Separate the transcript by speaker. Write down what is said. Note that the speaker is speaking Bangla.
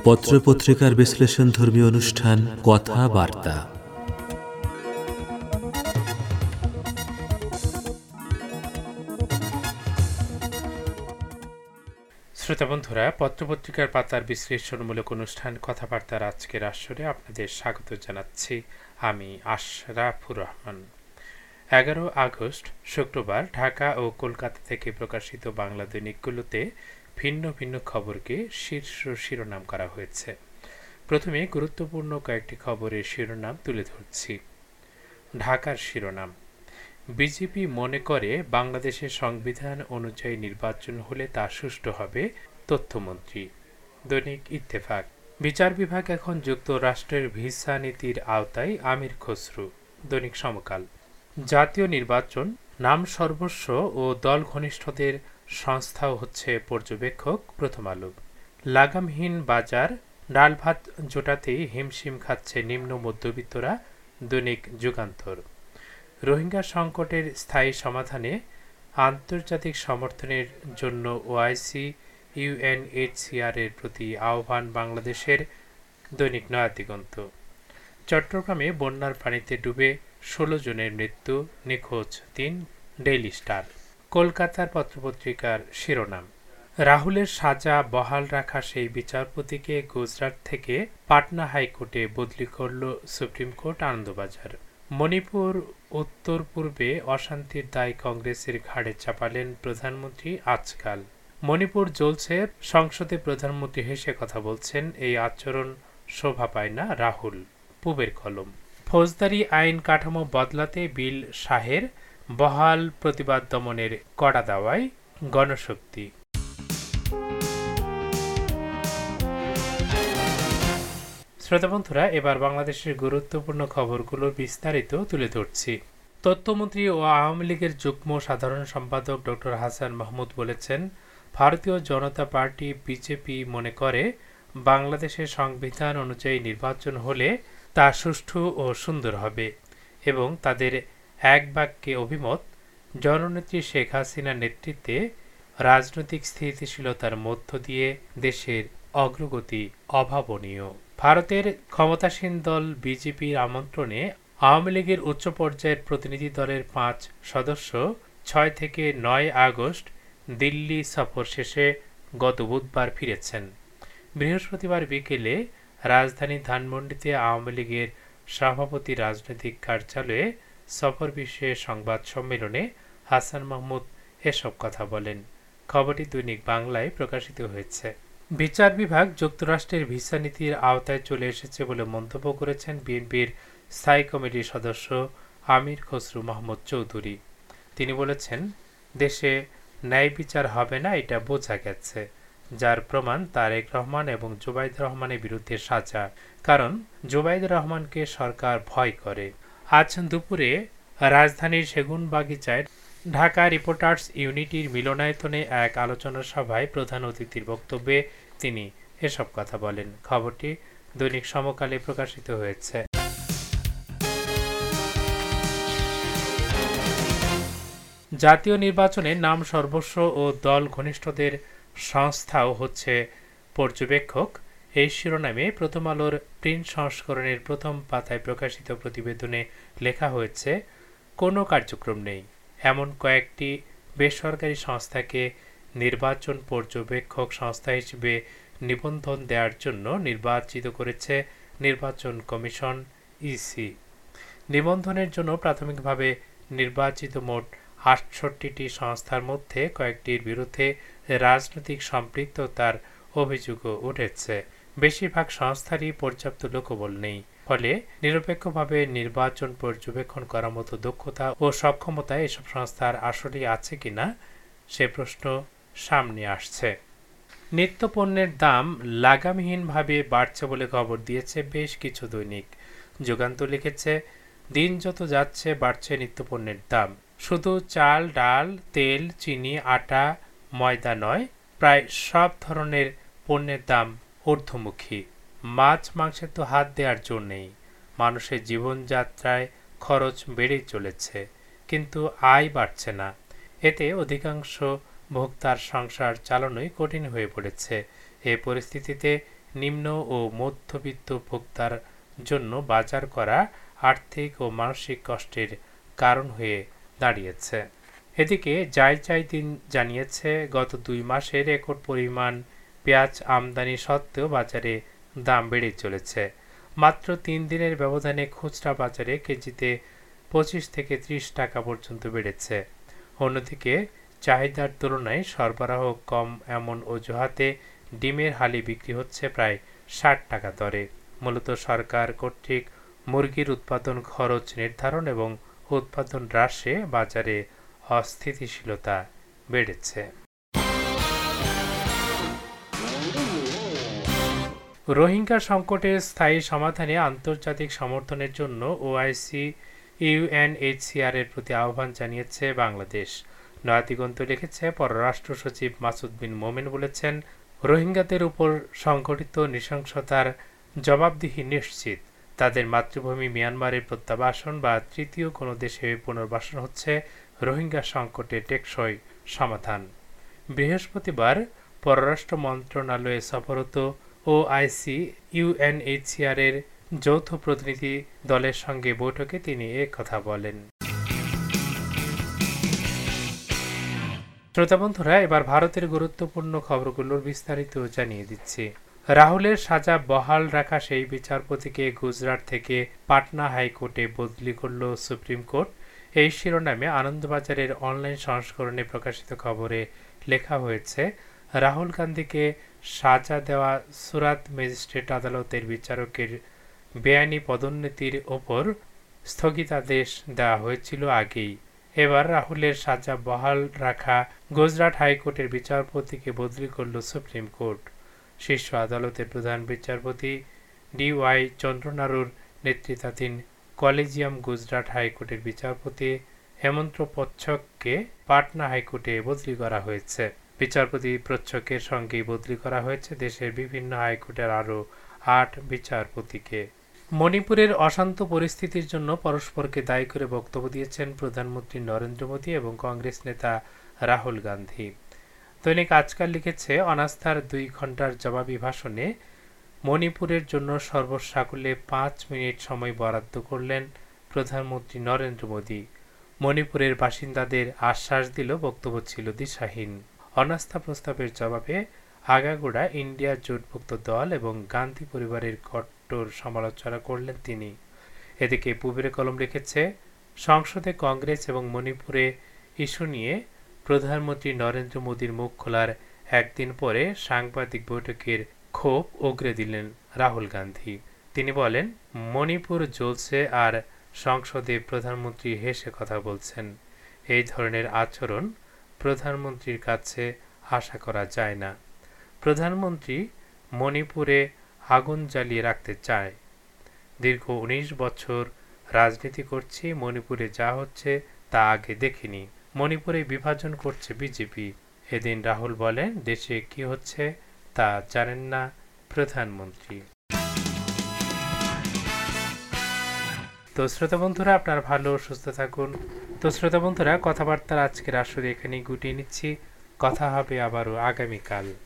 Speaker 1: পত্রপত্রিকার বিশ্লেষণধর্মী অনুষ্ঠান কথাবার্তা।
Speaker 2: শ্রোতা বন্ধুরা, পত্রপত্রিকার পাতার বিশ্লেষণমূলক অনুষ্ঠান কথাবার্তার আজকের আসরে আপনাদের স্বাগত জানাচ্ছি। আমি আশরাফুর রহমান। 11 আগস্ট শুক্রবার ঢাকা ও কলকাতা থেকে প্রকাশিত বাংলা দৈনিকগুলোতে ভিন্ন ভিন্ন খবরকে শীর্ষ শিরোনাম করা হয়েছে। প্রথমে গুরুত্বপূর্ণ কয়েকটি খবরের শিরোনাম তুলে ধরছি। ঢাকার শিরোনাম: বিজেপি মনে করে বাংলাদেশের সংবিধান অনুযায়ী নির্বাচন হলে তা সুষ্ঠু হবে, তথ্যমন্ত্রী। দৈনিক ইত্তেফাক: বিচার বিভাগ এখন যুক্তরাষ্ট্রের ভিসা নীতির আওতায়, আমির খসরু। দৈনিক সমকাল: জাতীয় নির্বাচন, নাম সর্বস্ব ও দল ঘনিষ্ঠদের সংস্থাও হচ্ছে পর্যবেক্ষক, প্রথম আলো। লাগামহীন বাজার, ডাল ভাত জোটাতেই হিমশিম খাচ্ছে নিম্ন মধ্যবিত্তরা, দৈনিক যুগান্তর। রোহিঙ্গা সংকটের স্থায়ী সমাধানে আন্তর্জাতিক সমর্থনের জন্য ওআইসি ইউএনএইচসিআর এর প্রতি আহ্বান বাংলাদেশের, দৈনিক নয়াদিগন্ত। চট্টগ্রামে বন্যার পানিতে ডুবে 16 জনের মৃত্যু, নিখোঁজ 3, ডেইলি স্টার। কলকাতার পত্রপত্রিকার শিরোনাম: রাহুলের সাজা বহাল রাখা সেই বিচারপতিকে গুজরাট থেকে পাটনা হাইকোর্টে বদলি করল সুপ্রিম কোর্ট, আনন্দবাজার। মণিপুর উত্তর পূর্বে অশান্তির দায় কংগ্রেসের ঘাড়ে চাপালেন প্রধানমন্ত্রী আজকাল। মণিপুর জ্বলছে, সংসদে প্রধানমন্ত্রী হেসে কথা বলছেন, এই আচরণ শোভা পায় না রাহুল, পূবের কলম। ফৌজদারি আইন কাঠামো বদলাতে বিল শাহের, বহাল প্রতিবাদ দমনের কড়া দাওয়ায় গণশক্তি। শ্রোতা বন্ধুরা, এবার বাংলাদেশের গুরুত্বপূর্ণ খবরগুলো বিস্তারিত তুলে ধরছি। তথ্যমন্ত্রী ও আওয়ামী লীগের যুগ্ম সাধারণ সম্পাদক ডক্টর হাসান মাহমুদ বলেছেন, ভারতীয় জনতা পার্টি বিজেপি মনে করে বাংলাদেশের সংবিধান অনুযায়ী নির্বাচন হলে তা সুষ্ঠু ও সুন্দর হবে এবং তাদের এক বাক্যে অভিমত, জননেত্রী শেখ হাসিনার নেতৃত্বে রাজনৈতিক স্থিতিশীলতার মধ্য দিয়ে দেশের অগ্রগতি অভাবনীয়। ভারতের ক্ষমতাসীন দল বিজেপির আমন্ত্রণে আওয়ামী লীগের উচ্চ পর্যায়ের প্রতিনিধি দলের 5 সদস্য 6 থেকে 9 আগস্ট দিল্লি সফর শেষে গত বুধবার ফিরেছেন। বৃহস্পতিবার বিকেলে রাজধানী ধানমন্ডিতে আওয়ামী লীগের সভাপতি রাজনৈতিক কার্যালয়ে সফর বিষয়ে সংবাদ সম্মেলনে হাসান মাহমুদ এসব কথা বলেন। খবরটি দৈনিক বাংলায় প্রকাশিত হয়েছে। বিচার বিভাগ যুক্তরাষ্ট্রের ভিসা নীতির আওতায় চলে এসেছে বলে মন্তব্য করেছেন বিএনপির স্থায়ী কমিটির সদস্য আমির খসরু মাহমুদ চৌধুরী। তিনি বলেছেন, দেশে ন্যায় বিচার হবে না, এটা বোঝা গেছে, যার প্রমাণ তারেক রহমান এবং জুবাইদুর রহমানের বিরুদ্ধে সাজা, কারণ জুবাইদুর রহমানকে সরকার ভয় করে। আজ দুপুরে রাজধানীর সেগুনবাগিচায় ঢাকা রিপোর্টার্স ইউনিটির মিলনায়তনে এক আলোচনা সভায় প্রধান অতিথির বক্তব্যে তিনি এসব কথা বলেন। খবরটি দৈনিক সমকালে প্রকাশিত হয়েছে। জাতীয় নির্বাচনে নাম সর্বস্ব ও দল ঘনিষ্ঠদের সংস্থাও হচ্ছে পর্যবেক্ষক, এই শিরোনামে প্রথম আলোর প্রিন্ট সংস্করণের প্রথম পাতায় প্রকাশিত প্রতিবেদনে লেখা হয়েছে, কোনো কার্যক্রম নেই এমন কয়েকটি বেসরকারি সংস্থাকে নির্বাচন পর্যবেক্ষক সংস্থা হিসেবে নিবন্ধন দেওয়ার জন্য নির্বাচিত করেছে নির্বাচন কমিশন, ইসি। নিবন্ধনের জন্য প্রাথমিকভাবে নির্বাচিত মোট 68টি সংস্থার মধ্যে কয়েকটির বিরুদ্ধে রাজনৈতিক সম্পৃক্ততার অভিযোগও উঠেছে। বেশিরভাগ সংস্থারই পর্যাপ্ত লোকবল নেই, ফলে নিরপেক্ষভাবে নির্বাচন পর্যবেক্ষণ করার মতো দক্ষতা ও সক্ষমতা এসব সংস্থার আসলেই আছে কিনা সে প্রশ্ন সামনে আসছে। নিত্যপণ্যের দাম লাগামহীনভাবে বাড়ছে বলে খবর দিয়েছে বেশ কিছু দৈনিক। যুগান্তর লিখেছে, দিন যত যাচ্ছে বাড়ছে নিত্যপণ্যের দাম। শুধু চাল, ডাল, তেল, চিনি, আটা, ময়দা নয়, প্রায় সব ধরনের পণ্যের দাম ঊর্ধ্বমুখী। মাছ মাংসের তো হাত দেওয়ার জোর নেই। মানুষের জীবনযাত্রায় খরচ বেড়েই চলেছে, কিন্তু আয় বাড়ছে না। এতে অধিকাংশ ভোক্তার সংসার চালানোই কঠিন হয়ে পড়েছে। এ পরিস্থিতিতে নিম্ন ও মধ্যবিত্ত ভোক্তার জন্য বাজার করা আর্থিক ও মানসিক কষ্টের কারণ হয়ে দাঁড়িয়েছে। এদিকে দিন জানিয়েছে গত ২ মাসে রেকর্ড পরিমাণ পেঁয়াজ আমদানি সত্ত্বেও বাজারে দাম বেড়ে চলেছে। মাত্র ৩ দিনের ব্যবধানে খুচরা বাজারে কেজিতে ২৫ থেকে ৩০ টাকা পর্যন্ত বেড়েছে। অন্যদিকে চাহিদার তুলনায় সরবরাহ কম এমন অজুহাতে ডিমের হালি বিক্রি হচ্ছে প্রায় ৬০ টাকা দরে। মূলত সরকার কর্তৃক মুরগির উৎপাদন খরচ নির্ধারণ এবং উৎপাদন হ্রাসে বাজারে অস্থিতিশীলতা বেড়েছে। রোহিঙ্গা সংকটের স্থায়ী সমাধানে আন্তর্জাতিক সমর্থনের জন্য ওআইসি ইউএনএইচসিআর এর প্রতি আহ্বান জানিয়েছে বাংলাদেশ। নয়াদিগন্ত লিখেছে, পররাষ্ট্র সচিব মাসুদ বিন মোমেন বলেছেন, রোহিঙ্গাদের উপর সংঘটিত নৃশংসতার জবাবদিহি নিশ্চিত। তাদের মাতৃভূমি মিয়ানমারের প্রত্যাবাসন বা তৃতীয় কোনো দেশে পুনর্বাসন হচ্ছে রোহিঙ্গা সংকটের টেকসই সমাধান। বৃহস্পতিবার পররাষ্ট্র মন্ত্রণালয়ে সফররত ওআইসি ইউএনএইচসিআর এর যৌথ প্রতিনিধি দলের সঙ্গে বৈঠকে তিনি কথা বলেন। শ্রোতা বন্ধুরা, এবার ভারতের গুরুত্বপূর্ণ খবরগুলোর বিস্তারিত জানিয়ে দিচ্ছি। রাহুলের সাজা বহাল রাখা সেই বিচারপতিকে গুজরাট থেকে পাটনা হাইকোর্টে বদলি করল সুপ্রিম কোর্ট। এই শিরোনামে আনন্দবাজারের অনলাইন সংস্করণে প্রকাশিত খবরে লেখা হয়েছে, রাহুল গান্ধীকে সাজা দেওয়া সুরাত ম্যাজিস্ট্রেট আদালতের বিচারকের বেআইনি পদোন্নতির ওপর স্থগিতাদেশ দেওয়া হয়েছিল আগেই। এবার রাহুলের সাজা বহাল রাখা গুজরাট হাইকোর্টের বিচারপতিকে বদলি করল সুপ্রিম কোর্ট। শীর্ষ আদালতের প্রধান বিচারপতি ডিওয়াই চন্দ্রনাড়ুর নেতৃত্বাধীন কলেজিয়াম গুজরাট হাইকোর্টের বিচারপতি হেমন্ত প্রচ্ছককে পাটনা হাইকোর্টে বদলি করা হয়েছে। বিচারপতি প্রচ্ছকের সঙ্গেই বদলি করা হয়েছে দেশের বিভিন্ন হাইকোর্টের আরও ৮ বিচারপতিকে। মণিপুরের অশান্ত পরিস্থিতির জন্য পরস্পরকে দায়ী করে বক্তব্য দিয়েছেন প্রধানমন্ত্রী নরেন্দ্র মোদী এবং কংগ্রেস নেতা রাহুল গান্ধী। দৈনিক আজকাল লিখেছে, অনাস্থার ২ ঘণ্টার জবাবি ভাষণে মণিপুরের জন্য সর্বসাকুল্যে ৫ মিনিট সময় বরাদ্দ করলেন প্রধানমন্ত্রী নরেন্দ্র মোদী। মণিপুরের বাসিন্দাদের আশ্বাস দিল বক্তব্য ছিল দিশাহীন। অনাস্থা প্রস্তাবের জবাবে আগাগোড়া ইন্ডিয়া জোটভুক্ত দল এবং গান্ধী পরিবারের কট্টর সমালোচনা করলেন তিনি। এদিকে পূবের কলম লিখেছে, সংসদে কংগ্রেস এবং মণিপুরে ইস্যু নিয়ে প্রধানমন্ত্রী নরেন্দ্র মোদীর মুখ খোলার একদিন পরে সাংবাদিক বৈঠকের ক্ষোভ উগরে দিলেন রাহুল গান্ধী। তিনি বলেন, মণিপুর জ্বলছে আর সংসদে প্রধানমন্ত্রী হেসে কথা বলছেন। এই ধরনের আচরণ প্রধানমন্ত্রীর কাছে আশা করা যায় না। প্রধানমন্ত্রী মণিপুরে আগুন জ্বালিয়ে রাখতে চায়। দীর্ঘ ১৯ বছর রাজনীতি করছি, মণিপুরে যা হচ্ছে তা আগে দেখিনি। মণিপুরে বিভাজন করছে বিজেপি। এদিন রাহুল বলেন, দেশে কি হচ্ছে তা জানেন না প্রধানমন্ত্রী। তো শ্রোতা বন্ধুরা, আপনারা ভালো সুস্থ থাকুন। তো শ্রোতা বন্ধুরা, কথাবার্তার আজকের আসরে এখানেই গুটিয়ে নিচ্ছি। কথা হবে আবারও আগামীকাল।